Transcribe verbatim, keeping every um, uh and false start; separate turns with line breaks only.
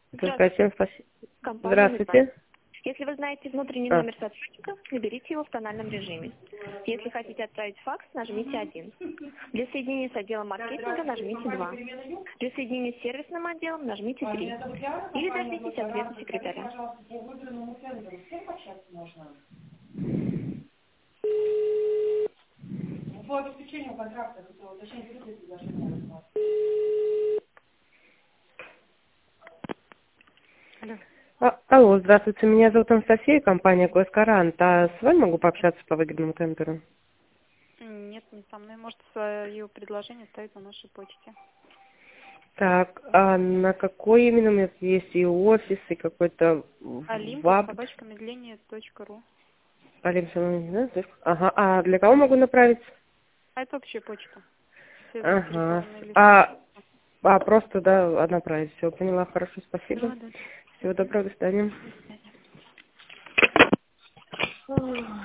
Здравствуйте.
Спасибо.
Компания
Здравствуйте.
«Металл». Если вы знаете внутренний
А,
номер сотрудника, наберите его в тональном режиме. Если хотите отправить факс, нажмите один. Для соединения с отделом маркетинга нажмите два. Для соединения с сервисным отделом нажмите три. Или дождитесь ответа секретаря.
По обеспечению контракта, хотела уточнить, будет ли предложение. Алло.
а- алло, здравствуйте. Меня зовут Анастасия, компания Госкарант. А с вами могу пообщаться по выгодному тендеру?
Нет, не со мной. Может, свое предложение ставить на нашей почте.
Так, а на какой именно у меня есть и офис, и какой-то
Олимпус,
ваб?
собачка медление точка ру.
Олимп, да? Ага. А для кого могу направить?
А это общая почта. Все
Ага.
заинтересованные лица.
А, а просто, да, направить. Все, поняла. Хорошо, спасибо.
Да, да.
Всего доброго, до свидания.
До свидания.